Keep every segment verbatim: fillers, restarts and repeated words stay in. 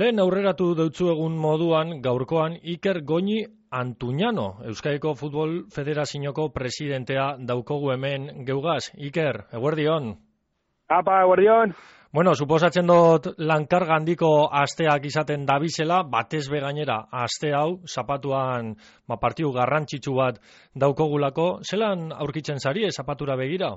Lehen aurreratu deutzu egun moduan, gaurkoan Iker Goñi Antuñano, Euskadiko Futbol Federazioko presidentea daukogu hemen geugaz. Iker, eguerdion. Apa, eguerdion. Bueno, suposatzen dut lankarga handiko asteak izaten dabizela, batez be gainera aste hau, zapatuan ba, partiu garrantzitsu bat daukogulako. Zelan aurkitzen zari, zapatura begira?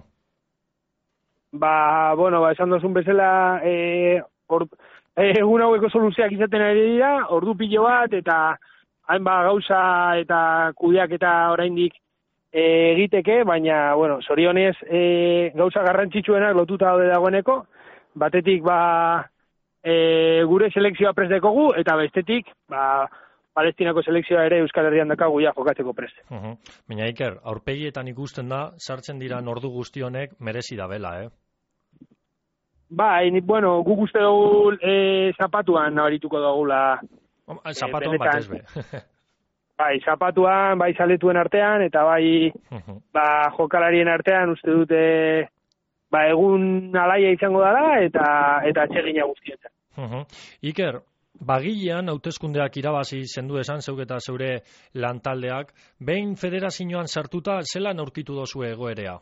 Ba, bueno, ba, esan dozun bezala, e, or, e, egun haueko soluzioak izaten ari dira, ordu pilo bat, eta hainba gauza eta kudeak eta oraindik e, egiteke, baina, bueno, zorionez e, gauza garrantzitsuenak lotuta daude dagoeneko, batetik, ba, e, gure selekzioa prest dekogu, eta bestetik, ba, Palestinako selekzioa ere Euskal Herrian dakagu ja jokatzeko prest. Uh-huh. Baina Iker, aurpegietan ikusten da, sartzen dira ordu guzti honek merezi da bela, eh? Bai, bueno, guk uste dugu e, zapatuan nabarituko dugula. Zapatuan e, batez be. Bai, zapatuan, bai zaletuen artean, eta bai uh-huh. ba, jokalarien artean uste dute ba, egun alaia izango dela, eta eta atsegina guztietan. Uh-huh. Iker, bagilean hauteskundeak irabazi zendu esan zeuk eta zeure lantaldeak, behin federazioan sartuta zelan aurkitu dozue egoerea?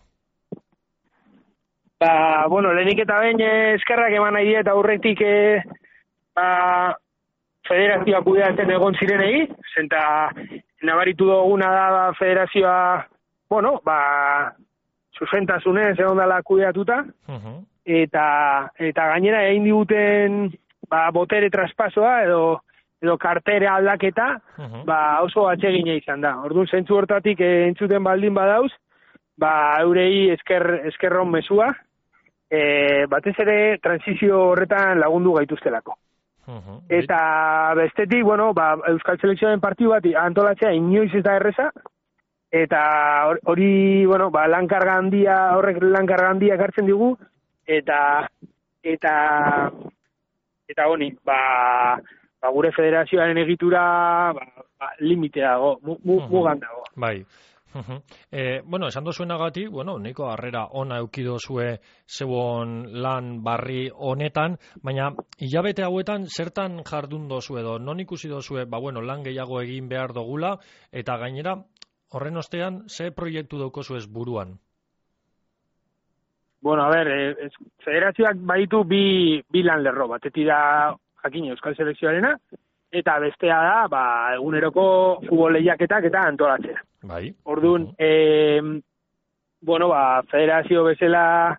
Ba, bueno, lehenik eta behin eskerrak eman nahi eta aurretik e, ba, federazioa kudeatzen egon zirenei, zenta nabaritu duguna da ba, federazioa, bueno, ba, zuzentasunez egon dela kudeatuta, uh-huh. eta, eta gainera egin diguten ba, botere traspasoa edo, edo kartere aldaketa, uh-huh. ba, oso atsegina izan da. Orduan, zentzu hortatik e, entzuten baldin badauz, ba, eurei esker, eskerron mesua, E, batez ere transizio horretan lagundu gaituztelako. Uh-huh. Eta bestetik, bueno, ba, Euskal Selekzioaren partiu bat antolatzea inoiz ez da erreza, eta hori, bueno, ba, lankarga handia, horrek lankarga handia ekartzen digu, eta eta eta honi, ba, ba gure federazioaren egitura ba, ba, limite dago, mu, mu, uh-huh. mugan dago. Bai. Uh-huh. Eh, bueno, esan dozuenagatik, bueno, nahiko harrera ona eukido zue zeuon lan barri honetan, baina hilabete hauetan zertan jardun dozu edo, non ikusi dozue, ba bueno, lan gehiago egin behar dogula, eta gainera, horren ostean, ze proiektu daukozu ez buruan? Bueno, a ber, eh, federazioak baditu bi, bi lan lerro, batetik da jakin Euskal Selekzioarena, eta bestea da, ba, eguneroko futbol lehiaketak eta antolatzea. Bai. Orduan, uh-huh. e, bueno, ba, federazio bezala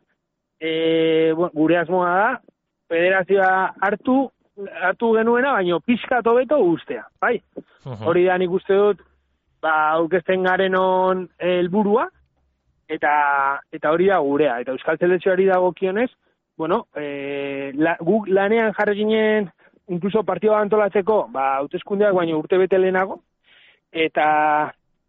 e, gure asmoa da, federazioa hartu, hartu genuena, baino pizkat hobeto guztea, bai? Uh-huh. Hori da nik uste dut, ba, aurkezten garenon helburua, eta eta hori da gurea. Eta Euskal Selekzioari dagokionez, bueno, e, la, guk lanean jarri ginen, inkluso partioa antolatzeko, ba, hauteskundeak baino urte bete lehenago, eta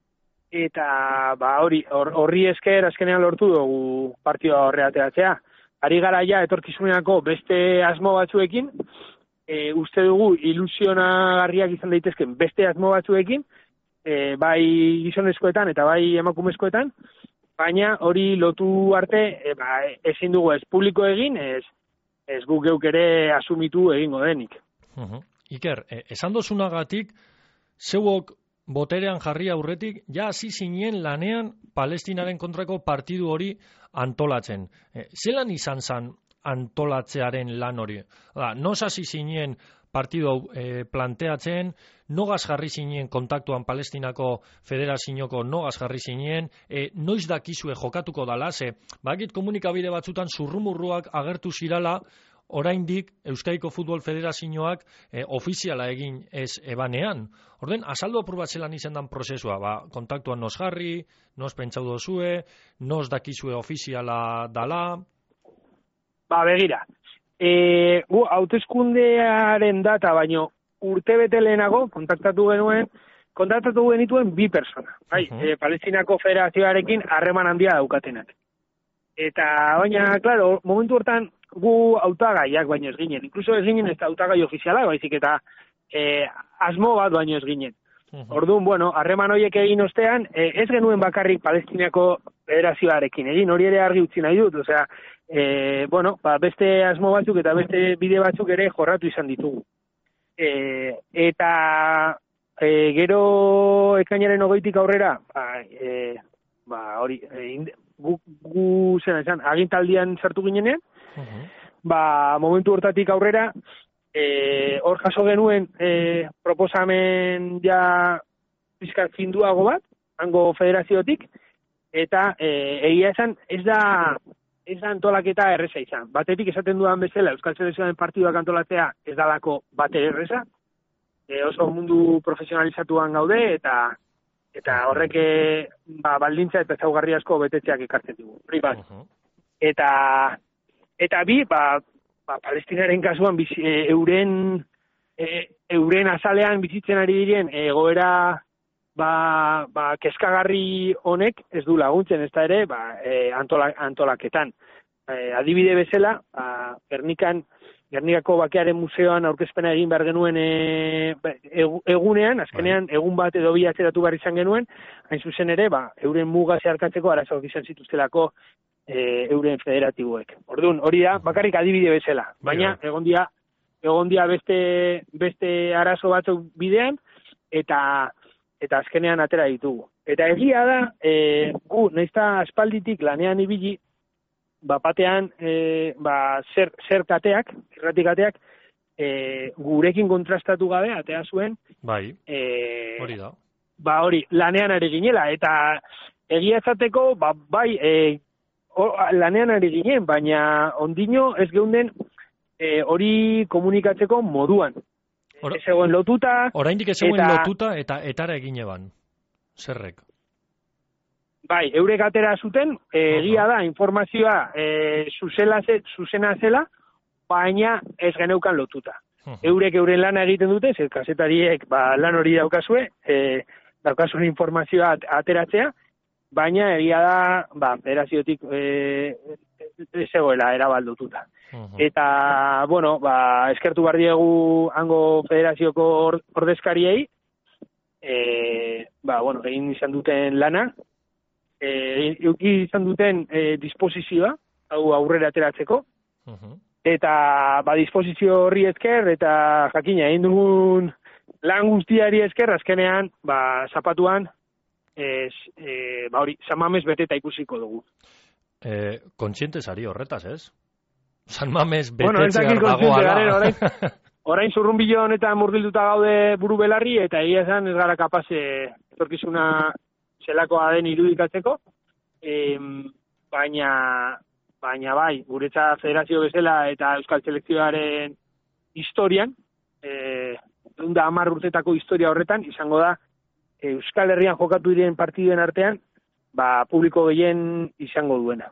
eta ba hori horri esker azkenean lortu dugu partioa horreateratzea. Ari gara ja etorkizunerako beste asmo batzuekin, e, uste dugu ilusionagarriak izan daitezken beste asmo batzuekin, e, bai gizonezkoetan eta bai emakumezkoetan, baina hori lotu arte e, ba, ezin dugu ez publiko egin, ez ez guk geuk ere asumitu egingo denik. Uh-huh. Iker, eh, esan dozunagatik, zeuok boterean jarri aurretik, ja hasi zinen lanean Palestinaren kontrako partidu hori antolatzen. Eh, zelan izan zan antolatzearen lan hori? Da, noz hasi zinen partidu hau eh, planteatzen, nogaz jarri zinen kontaktuan Palestinako Federazioko nogaz jarri zinen, eh, noiz dakizue jokatuko dala, ze, bakit komunikabide batzutan zurrumurruak agertu zirala, oraindik Euskadiko Futbol Federazioak eh, ofiziala egin ez ebanean. Orden, azaldu apur bat zelan izan dan prozesua, ba, kontaktuan nos jarri, nos pentsau dozue, nos dakizue ofiziala dala? Ba, begira, e, gu, hauteskundearen data, baino urte bete lehenago, kontaktatu genuen, kontaktatu genituen bi persona, bai, uh-huh. e, Palestinako Federazioarekin harreman handia daukatenak. Eta, baina, klaro, momentu hortan, gu hautagaiak baino ez ginen. Inkluso ez ginen ez hautagai ofiziala, baizik eta e, asmo bat baino ez ginen. Uh-huh. Orduan, bueno, harreman horiek egin ostean, e, ez genuen bakarrik Palestinako federazioarekin egin, hori ere argi utzi nahi dut, osea, e, bueno, ba, beste asmo batzuk eta beste bide batzuk ere jorratu izan ditugu. E, eta e, gero ekainaren hogeitik aurrera, ba, e, ba hori, e, gu, gu zen esan, agintaldian sartu ginenean, uh-huh. ba, momentu hortatik aurrera, e, hor jaso genuen e, proposamen ja pizkat finduago bat, hango federaziotik, eta e, egia esan, ez da, ez da antolaketa erreza izan. Batetik esaten dudan bezala, Euskal Selekzioaren partiduak antolatzea ez dalako bate erreza, e, oso mundu profesionalizatuan gaude, eta eta horrek ba, baldintza eta ezaugarri asko betetzeak ekartzen dugu. Uh-huh. Eta, eta bi, ba, ba, Palestinaren kasuan bizi, e, euren, e, euren azalean bizitzen ari diren egoera ba, ba, keskagarri honek ez du laguntzen, ez da ere ba, e, antola, antolaketan. E, adibide bezala, ba, Gernikan, Gernikako Bakearen Museoan aurkezpena egin behar genuen e, egunean, azkenean egun bat edo bi atzeratu behar izan genuen, hain zuzen ere, ba, euren muga zeharkatzeko arazoak izan zituztelako e, euren federatiboek. Orduan, hori da, bakarrik adibide bezala, baina egon dia, egon dia beste, beste arazo batzuk bidean, eta eta azkenean atera ditugu. Eta egia da, e, gu, naizta aspalditik lanean ibili, ba, batean, e, ba, zer, zer kateak, irrati kateak, e, gurekin kontrastatu gabe, atea zuen. Bai, e, hori da. Ba, hori, lanean ari ginela, eta egia esateko, ba, bai, e, o, lanean ari ginen, baina ondino ez geunden e, hori komunikatzeko moduan. Or, ez egoen lotuta. Oraindik ez egoen lotuta eta etara egin eban. Zerrek? Bai, eurek atera zuten, egia uh-huh. da, informazioa e, zuzela ze, zuzena zela, baina ez geneukan lotuta. Uh-huh. Eurek euren lana egiten dute, zer kazetariek ba, lan hori daukazue, e, daukazuen informazioa ateratzea, baina egia da, ba, federaziotik e, ez egoela erabaldututa. Uh-huh. Eta, bueno, ba, eskertu behar diegu hango federazioko or, ordezkariei, e, ba, bueno, egin izan duten lana, e, euki izan duten e, disposizioa, hau aurrera ateratzeko, uh-huh. eta, ba, disposizio horri esker, eta jakina, egin dugun lan guztiari esker, azkenean, ba, zapatuan, ez, e, ba, hori, San Mames beteta ikusiko dugu. Eh, kontxientez ari horretaz, ez? San Mames bueno, betetzear dagoala. Orain, orain zurrunbilo honetan murgilduta gaude buru belarri, eta egia esan ez gara kapaz etorkizuna zelakoa den irudikatzeko, e, baina, baina bai, guretza federazio bezala eta Euskal Selekzioaren historian, e, da hamar urtetako historia horretan, izango da, Euskal Herrian jokatu diren partiduen artean, ba, publiko gehien izango duena.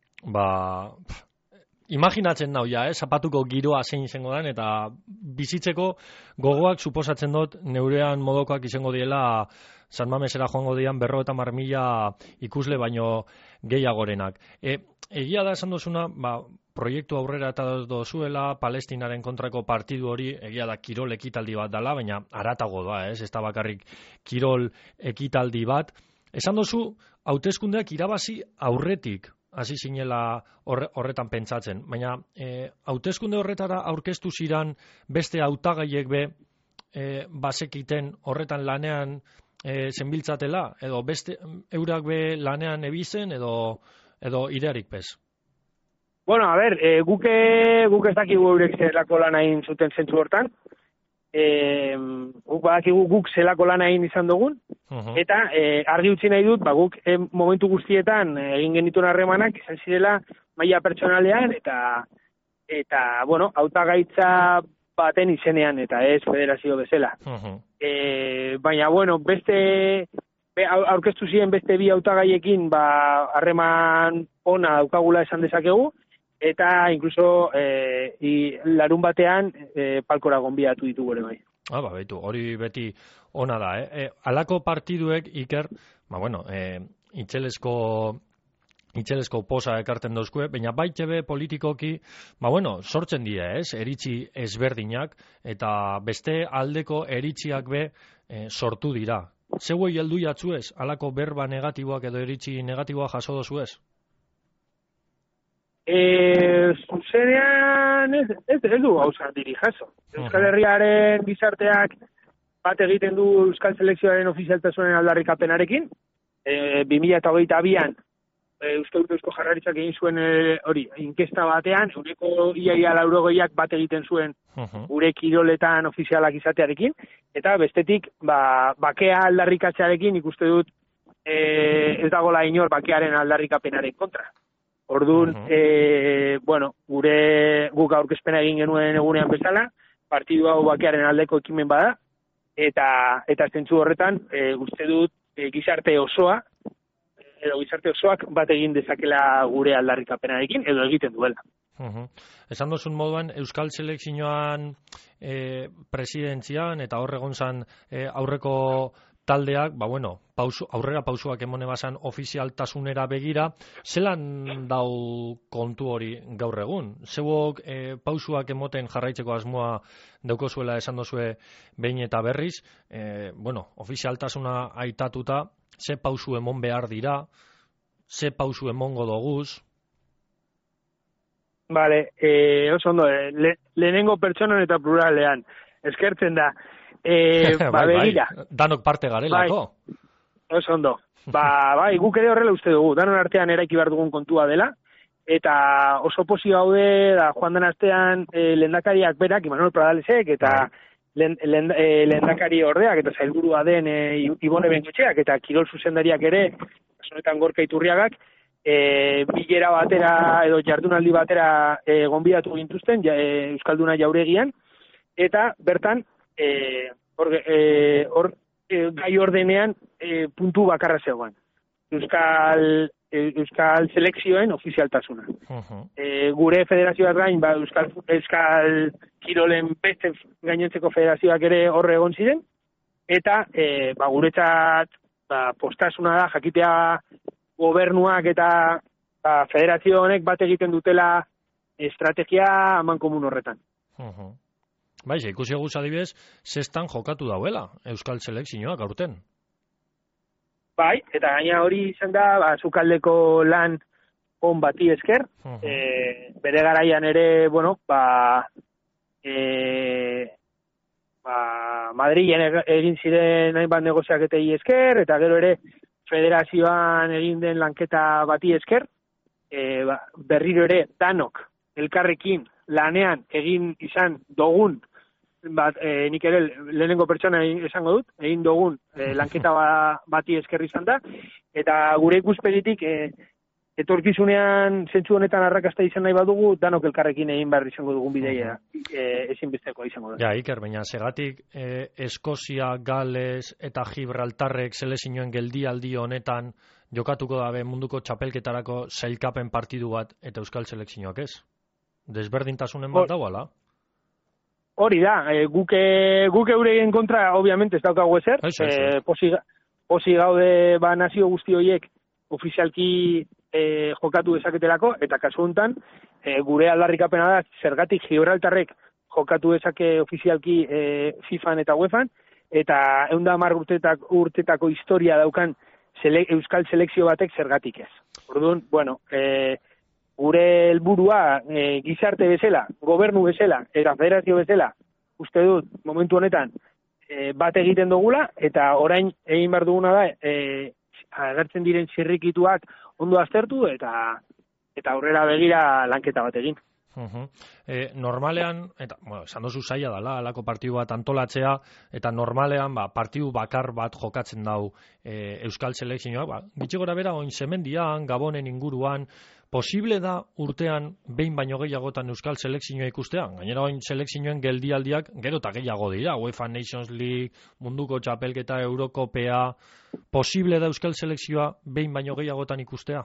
Ba, imaginatzen nau ja, eh? Zapatuko giroa zein izango den, eta bizitzeko gogoak suposatzen dut neurean modokoak izango diela San Mamesera joango dian berro eta marmila ikusle baino gehiagorenak. E, egia da esan dozuna, ba, proiektu aurrera eta dozuela, Palestinaren kontrako partidu hori, egia da kirol ekitaldi bat dela, baina haratago da, ez? Ez da bakarrik kirol ekitaldi bat. Esan dozu, hauteskundeak irabazi aurretik hasi zinela horre, horretan pentsatzen, baina e, hauteskunde horretara aurkeztu ziran beste hautagaiek be e, basekiten horretan lanean e, zenbiltzatela, edo beste eurak be lanean ebizen, edo, edo idearik pez? Bueno, a ber, e, guke, guk ez dakigu eurek zelako lan hain zuten zentzu hortan, e, guk badakigu guk zelako lan hain izan dugun, uh-huh. eta e, argi utzi nahi dut, ba, guk e, momentu guztietan egin genituen harremanak izan zirela maila pertsonalean, eta, eta bueno, hautagaitza baten izenean, eta ez federazio bezala. Uh-huh. E, baina, bueno, beste, be, aurkeztu ziren beste bi hautagaiekin, ba, harreman ona daukagula esan dezakegu, eta incluso eh, i, larun batean eh, palkora gonbiatu ditugu ere bai. Ah, ba, baitu, hori beti ona da, eh? E, alako partiduek, Iker, ba, bueno, eh, itxelesko, itxelesko posa ekarten dozkue, baina baitxe politikoki, ba, bueno, sortzen dira, ez? Eritzi ezberdinak, eta beste aldeko eritziak be eh, sortu dira. Zeuei heldu jatzuez, alako berba negatiboak edo eritzi negatiboa jaso dozuez? E, zuzenean ez, ez, ez du gauza diri jaso. Euskal Herriaren gizarteak bat egiten du Euskal Selekzioaren ofizialtasunen aldarrikapenarekin. E, bi mila hogeita bian e, uste dut Eusko Jaurlaritzak egin zuen e, hori, inkesta batean, uneko iaia laurogeiak bat egiten zuen gure kiroletan ofizialak izatearekin, eta bestetik ba, bakea aldarrikatzearekin ikuste dut e, ez dagoela inor bakearen aldarrikapenaren kontra. Orduan, uh-huh. e, bueno, gure guk aurkezpena egin genuen egunean bezala, partidu hau bakearen aldeko ekimen bada, eta eta zentzu horretan, e, uste dut e, gizarte osoa, edo gizarte osoak bat egin dezakela gure aldarrikapenarekin, edo egiten duela. Uh-huh. Esan dozun moduan, Euskal Selekzioan e, presidentzian eta horregon zan e, aurreko taldeak, ba bueno, pausu, aurrera pausuak emone bazan ofizialtasunera begira, zelan dau kontu hori gaur egun? Zeuok e, pausuak emoten jarraitzeko asmoa daukozuela esan dozue behin eta berriz, e, bueno, ofizialtasuna aitatuta, ze pausu emon behar dira, ze pausu emongo doguz? Vale, eh, oso ondo, le, lehenengo pertsonan eta pluralean, eskertzen da. Eh, ba, bai, begira. Bai, danok parte garelako. Bai, oso ondo. Ba, bai, guk ere horrela uste dugu, danon artean eraiki behar dugun kontua dela, eta oso posi gaude, da, joan den astean eh, lehendakariak berak, Imanol Pradalesek, eta lehen, lehen, eh, lehendakari ordeak, eta zailburua den eh, Ibone Bengoetxeak, eta kirol zuzendariak ere, honetan Gorka Iturriagak, E, bilera batera edo jardunaldi batera e, gonbidatu gintuzten ja, e, Euskalduna Jauregian, eta bertan e, or, e, or, e, gai ordenean e, puntu bakarra zegoen. Euskal, e, Euskal Selekzioen ofizialtasuna. Uh-huh. E, gure federazioaz gain, ba, Euskal, Euskal Kirolen beste gainontzeko federazioak ere horre egon ziren, eta e, ba, guretzat ba, postasuna da jakitea gobernuak eta ba, federazio honek bat egiten dutela estrategia aman komun horretan. Uh-huh. Bai, ikusi eguz adibidez, zestan jokatu dauela Euskal Selekzioak aurten. Bai, eta gaina hori izan da, ba, Sukaldeko lan on bati esker, uh-huh. e, bere garaian ere, bueno, ba, e, ba, Madrilen egin ziren hainbat negoziaketei esker, eta gero ere, federazioan egin den lanketa bati esker, e, ba, berriro ere danok elkarrekin lanean egin izan dogun, bat, e, nik ere lehenengo pertsona esango dut, egin dogun e, lanketa ba, bati esker izan da, eta gure ikuspegitik e, etorkizunean zentzu honetan arrakasta izan nahi badugu, danok elkarrekin egin behar izango dugun bideia e, ezinbesteko izango da. Ja, Iker, baina segatik e, Eskozia, Gales eta Gibraltarrek selekzioen geldialdi honetan jokatuko dabe munduko txapelketarako sailkapen partidu bat eta Euskal Selekzioak ez? Desberdintasunen bat dauala? Hori da, e, guke, guke euregien kontra, obviamente, ez daukagu ezer, e, posi, posi gaude ba nazio guzti horiek ofizialki e, jokatu dezaketelako, eta kasu honetan, e, gure aldarrikapena da, zergatik Gibraltarrek jokatu dezake ofizialki e, FIFAn eta UEFAn, eta ehun eta hamar urtetak, urtetako historia daukan sele, Euskal Selekzio batek zergatik ez. Orduan, bueno, e, gure helburua e, gizarte bezala, gobernu bezala, eta federazio bezala, uste dut, momentu honetan, e, bat egiten dugula, eta orain egin behar duguna da, e, agertzen diren zirrikituak ondo aztertu eta eta aurrera begira lanketa bat egin. Uh-huh. E, normalean, eta, bueno, esan dozu zaila dela, alako partidu bat antolatzea, eta normalean, ba, partidu bakar bat jokatzen dau e, Euskal Selekzioak, ba, gitxi gora bera, oin Zemendian, Gabonen inguruan, posible da urtean behin baino gehiagotan Euskal Selekzioa ikustean? Gainera oin selekzioen geldialdiak gero eta gehiago dira, UEFA Nations League, munduko txapelketa, Eurokopea, posible da Euskal Selekzioa behin baino gehiagotan ikustea?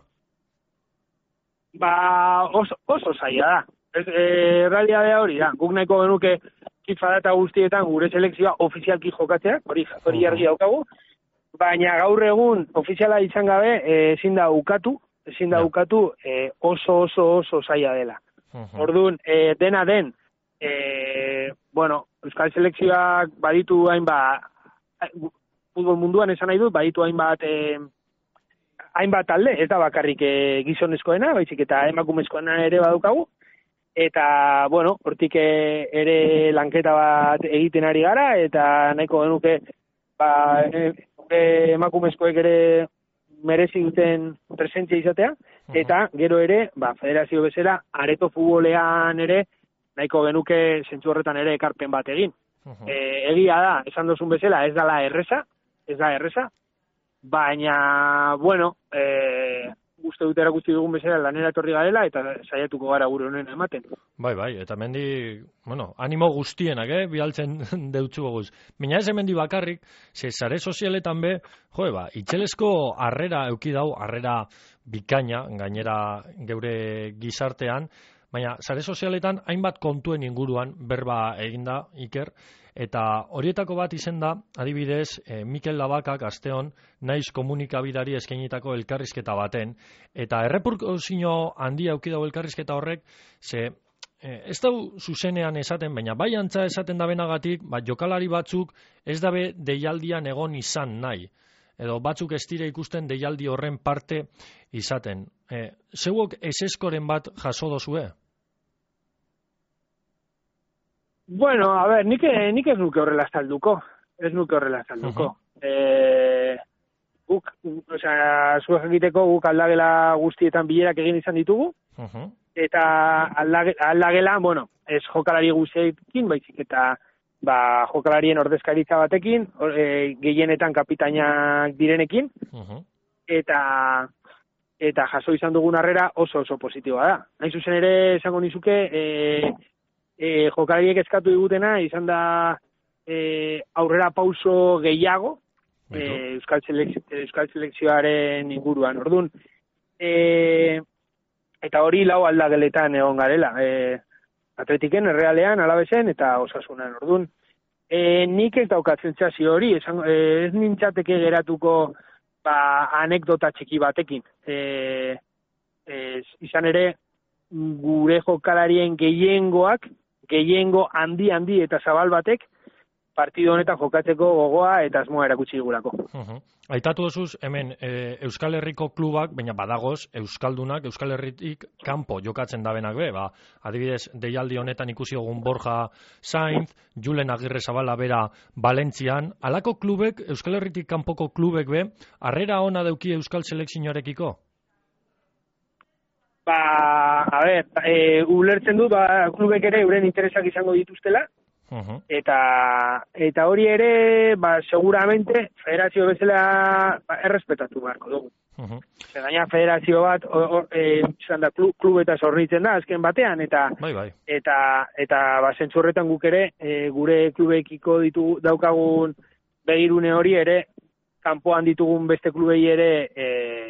Ba, oso, oso zaila da. Ez, e, realidadea hori da. Guk nahiko genuke FIFA data guztietan gure selekzioa ofizialki jokatzea, hori hori argi daukagu, baina gaur egun ofiziala izan gabe ezin da ukatu, ezin da ukatu e, oso oso oso zaila dela. Uh-huh. Orduan, e, dena den, e, bueno, Euskal Selekzioak baditu hainbat, futbol munduan esan nahi dut, baditu hainbat e, hainbat talde, ez da bakarrik e, gizonezkoena, baizik eta emakumezkoena ere badaukagu, eta, bueno, hortik e, ere lanketa bat egiten ari gara, eta nahiko genuke, ba, e, emakumezkoek ere merezi duten presentzia izatea, eta gero ere, ba, federazio bezala, areto futbolean ere, nahiko genuke zentzu horretan ere ekarpen bat egin. Uh-huh. E, egia da, esan dozun bezala, ez dala erreza, ez da erreza, baina, bueno, e, uste dut erakutsi dugun bezala lanera etorri garela, eta saiatuko gara gure honen ematen. Bai, bai, eta mendi, bueno, animo guztienak, eh, bialtzen deutzu goguz. Baina ez hemendi bakarrik, ze sare sozialetan be, jo, ba, itxelesko harrera euki dau, harrera bikaina, gainera geure gizartean, baina sare sozialetan hainbat kontuen inguruan berba eginda, Iker, eta horietako bat izen da, adibidez, eh, Mikel Labakak asteon naiz komunikabidari eskainitako elkarrizketa baten, eta erreperkusio handia auki dago elkarrizketa horrek, ze eh, ez dau zuzenean esaten, baina bai antza esaten da benagatik, ba, jokalari batzuk ez dabe deialdian egon izan nahi, edo batzuk ez dira ikusten deialdi horren parte izaten. Eh, zeuok eseskoren bat jaso dozue? Bueno, a ver, nik, nik ez nuke horrela azalduko. Ez nuke horrela azalduko. Uh-huh. e, guk, osea, zuek egiteko guk aldagela guztietan bilerak egin izan ditugu. Uh-huh. Eta aldage, aldagela, bueno, ez jokalari guztiekin, baizik eta ba, jokalarien ordezkaritza batekin, e, gehienetan kapitainak direnekin. Uh-huh. Eta eta jaso izan dugun harrera oso oso positiboa da. Nahi zuzen ere esango nizuke, e, E, jokalariek eskatu digutena, izan da e, aurrera pauso gehiago e, Euskal, selek, Euskal Selekzioaren inguruan. Orduan, e, eta hori lau aldageletan egon garela. E, Atletiken, Errealean, Alabesen eta Osasunan. Orduan, e, nik ez daukatzen txasi hori, esan, e, ez nintzateke geratuko ba, anekdota txiki batekin. E, e, izan ere, gure jokalarien gehiengoak, gehiengo handi handi eta zabal batek partido honetan jokatzeko gogoa eta asmoa erakutsi digulako. Uh-huh. Aitatu dozuz, hemen e, Euskal Herriko klubak, baina badagoz, Euskaldunak, Euskal Herritik kanpo jokatzen dabenak be, ba, adibidez, deialdi honetan ikusi dugun Borja Sainz, Julen Agirre Zabala bera Valentzian, alako klubek, Euskal Herritik kanpoko klubek be, harrera ona dauki Euskal Selekzioarekiko? Ba, a ber, e, ulertzen dut, ba, klubek ere euren interesak izango dituztela, uh-huh. eta eta hori ere, ba, seguramente, federazio bezala ba, errespetatu beharko dugu. Uh-huh. Gaina federazio bat, or, e, da, klub, klub eta zornitzen da, azken batean, eta bai, bai. eta, eta ba, zentzurretan guk ere, e, gure klubekiko ditu daukagun begirune hori ere, kanpoan ditugun beste klubei ere, e,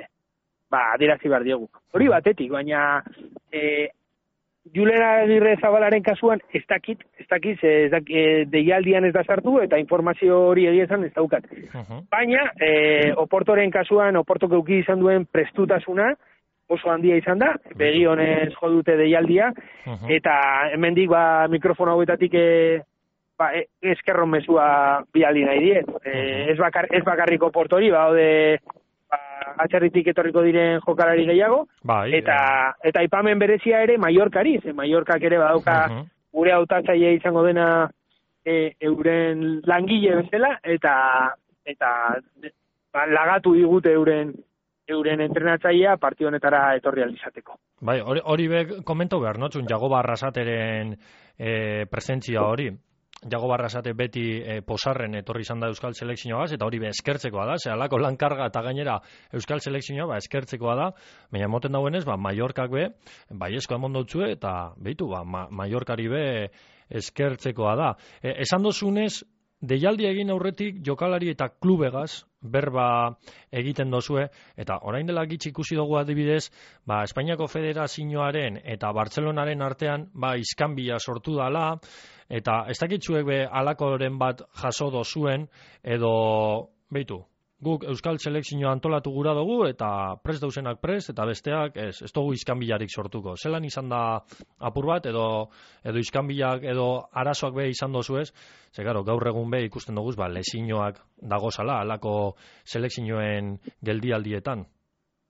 ba, adirazi behar diegu. Hori batetik, baina e, Julen Agirre Zabalaren kasuan ez dakit, ez dakit, ez dakit, e, deialdian ez da sartu eta informazio hori egiezan ez daukat. Uh-huh. Baina, e, Oportoren kasuan, Oportok euki izan duen prestutasuna oso handia izan da, begi honez jo dute deialdia, uh-huh. eta hemendik ba, mikrofono hauetatik e, ba, e, eskerron mezua bialdi nahi diet. E, uh-huh. ez, bakar, ez bakarrik Oportori, ba, ode atxarritik etorriko diren jokalari gehiago, bai, eta e... eta aipamen berezia ere Mallorcari, ze Mallorcak ere badauka uh-huh. gure hautatzaile izango dena e, euren langile bezala, eta eta ba, lagatu digute euren euren entrenatzailea partio honetara etorri alizateko. Bai, hori, hori be komentau behar, notzun, Jagoba Arrasateren e, presentzia hori. Jagoba Arrasate beti e, posarren etorri izan da Euskal Selekzioagaz, eta hori be eskertzekoa da, ze halako lankarga eta gainera Euskal Selekzioa ba, eskertzekoa da, baina emoten dauenez, ba, Mallorcak be, baiezko emon dautzue, eta behitu, ba, ma, Mallorcari be eskertzekoa da. E, esan dozunez, deialdi egin aurretik jokalari eta klubegaz berba egiten dozue, eta orain dela gitxi ikusi dugu adibidez, ba, Espainiako Federazioaren eta Bartzelonaren artean ba, iskanbila sortu dala, eta ez dakitzuek be alakoren bat jaso dozuen, edo behitu, guk Euskal Selekzioa antolatu gura dugu, eta prest dauzenak prest, eta besteak ez, ez dugu iskanbilarik sortuko. Zelan izan da apur bat, edo, edo iskanbilak, edo arazoak be izan dozuez, ze gero, gaur egun be ikusten dugu, ba, lesinoak dagozala, alako selekzioen geldialdietan.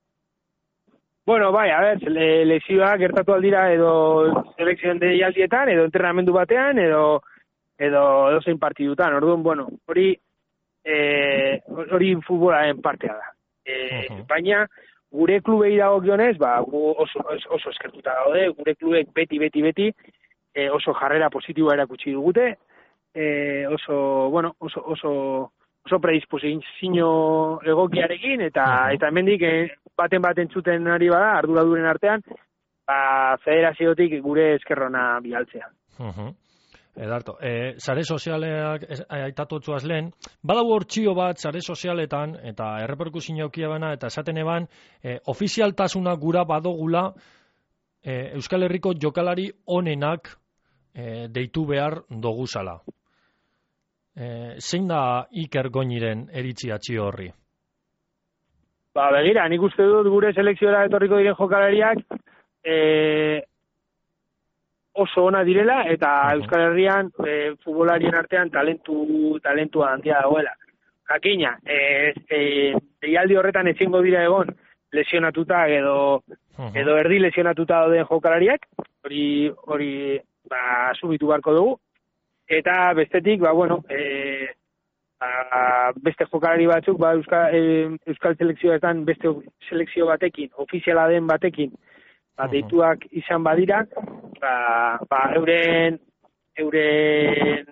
Bueno, bai, a ber, le, lesioak gertatu aldira edo selekzioen deialdietan, edo entrenamendu batean, edo edo edozein partidutan. Orduan, bueno, hori eh, hori futbolaren partea da. E, uh-huh. Baina, gure klubei dagokionez, ba, oso, oso eskertuta daude, gure klubek beti, beti, beti, e, oso jarrera positiboa erakutsi dugute, e, oso, bueno, oso, oso, oso predisposizio egokiarekin, eta uh-huh. eta hemendik e, baten baten entzuten ari bada, arduraduren artean, ba, federaziotik gure eskerrona bialtzea. Uh-huh. Edarto, e, sare sozialeak aitatu txuaz lehen, badago hortxio bat sare sozialetan, eta erreperkusio aukia bana, eta esaten eban, e, ofizialtasuna gura badogula e, Euskal Herriko jokalari onenak e, deitu behar doguzala. E, zein da Iker Goñiren eritzi atxio horri? Ba, begira, nik uste dut gure selekziora etorriko diren jokalariak, e, oso ona direla, eta uh-huh. Euskal Herrian e, futbolarien artean talentu talentua handia dagoela. Jakina, e, e, deialdi horretan ezingo dira egon lesionatuta edo uh-huh. edo erdi lesionatuta dauden jokalariak, hori hori ba subitu beharko dugu. Eta bestetik, ba bueno, e, ba, beste jokalari batzuk ba Euskal e, Euskal selekzioetan beste selekzio batekin, ofiziala den batekin, ba, deituak izan badira, ba, ba euren euren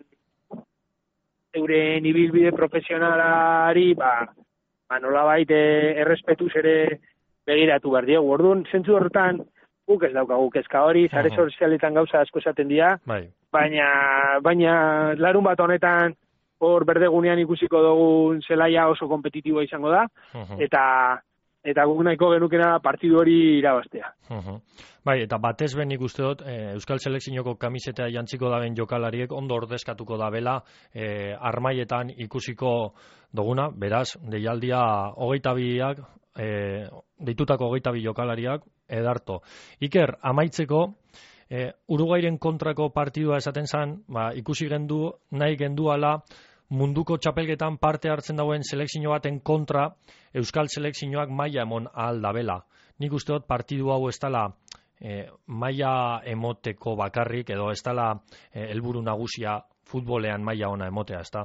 euren ibilbide profesionalari ba, ba nolabait errespetuz ere begiratu behar diegu. Orduan, zentzu horretan guk ez daukagu kezka hori, sare sozialetan gauza asko esaten dira, bai. baina baina larun bat honetan hor berdegunean ikusiko dugun zelaia oso kompetitiboa izango da, uh-huh. eta eta guk nahiko genukena partidu hori irabaztea. Uh-huh. Bai, eta batez ben ikuste dut, e, Euskal Selekzioko kamiseta jantziko daben jokalariek ondo ordezkatuko dabela e, armaietan ikusiko duguna, beraz, deialdia hogeita biak, e, deitutako hogeita bi jokalariak, edarto. Iker, amaitzeko, e, Uruguairen kontrako partidua esaten zan, ba, ikusi gendu, nahi genduala, munduko txapelketan parte hartzen dauen selekzio baten kontra Euskal selekzioak maila emon ahal dabela. Nik uste dut partidu hau ez dela e, maila emoteko bakarrik edo ez dela e, helburu nagusia futbolean maila ona emotea, ez da?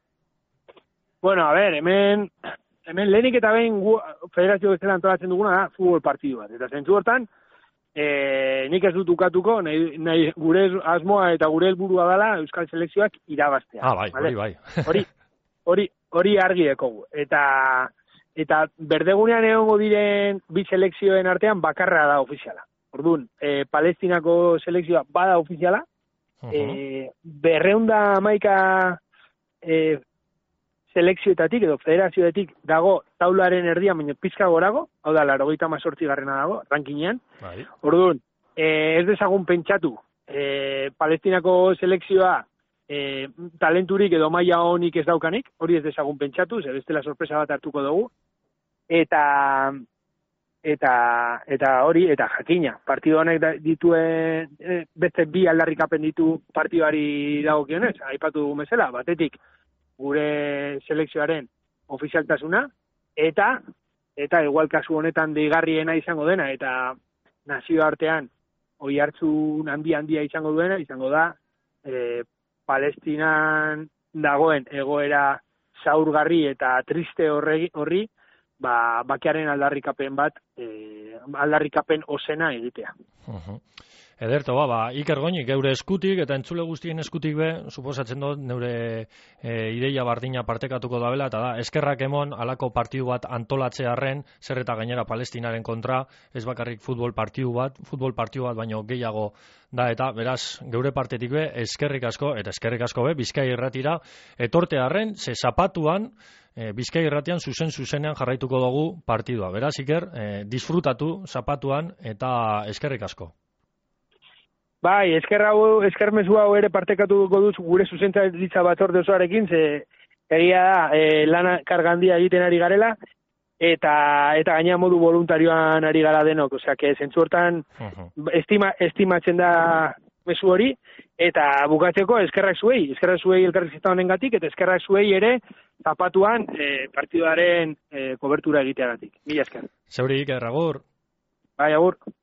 Bueno, a ver, hemen, hemen lehenik eta behin gu, federazio bezala antolatzen duguna da futbol partidu bat. Eta zentzu hortan, E, nik ez dut ukatuko, nahi, nahi, gure asmoa eta gure helburua dela Euskal Selekzioak irabaztea. Ah, bai, vale? hori bai. hori, hori, hori argi dekogu. Eta, eta berdegunean egongo diren bi selekzioen artean bakarra da ofiziala. Orduan, e, Palestinako selekzioa bada ofiziala, uh-huh. e, berreunda hamaika e, selekzioetatik edo federazioetik dago taularen erdian, baina pizka gorago, hau da, laurogeita hemezortzi garrena dago, rankinean. Bai. Orduan, e, ez dezagun pentsatu, e, Palestinako selekzioa e, talenturik edo maila honik ez daukanik, hori ez dezagun pentsatu, ze bestela sorpresa bat hartuko dugu, eta eta eta hori, eta jakina, partidu honek dituen, e, beste bi aldarrikapen ditu partiduari dagokionez, aipatu dugu bezala, batetik, gure selekzioaren ofizialtasuna, eta eta igual kasu honetan deigarriena izango dena, eta nazio artean oi hartzun handi handia izango duena, izango da e, Palestinan dagoen egoera zaurgarri eta triste horri, horri ba, bakearen aldarrikapen bat, e, aldarrikapen osena egitea. Uh-huh. Ederto, ba, ba, Iker Goñi, geure eskutik eta entzule guztien eskutik be, suposatzen dut, neure e, ideia bardina partekatuko dabela, eta da, eskerrak emon, alako partidu bat antolatzearren, zer eta gainera Palestinaren kontra, ez bakarrik futbol partidu bat, futbol partidu bat baino gehiago da, eta beraz, geure partetik be, eskerrik asko, eta eskerrik asko be, Bizkai Irratira, etortearren, ze zapatuan, e, Bizkai Irratian zuzen-zuzenean jarraituko dugu partidua. Beraz, Iker, e, disfrutatu zapatuan, eta eskerrik asko. Bai, esker hau, esker mezu hau ere partekatuko duz gure zuzentzaritza batzorde osoarekin, ze egia da, e, lana kargandia egiten ari garela, eta eta gaina modu voluntarioan ari gara denok, osea, que zentzu hortan uh-huh. estima, estimatzen da mezu hori, eta bukatzeko eskerrak zuei, eskerrak zuei elkarrizketa honengatik, eta eskerrak zuei ere zapatuan e, partiduaren e, kobertura egiteagatik. Mila esker. Zeurik, erragur. Bai, agur.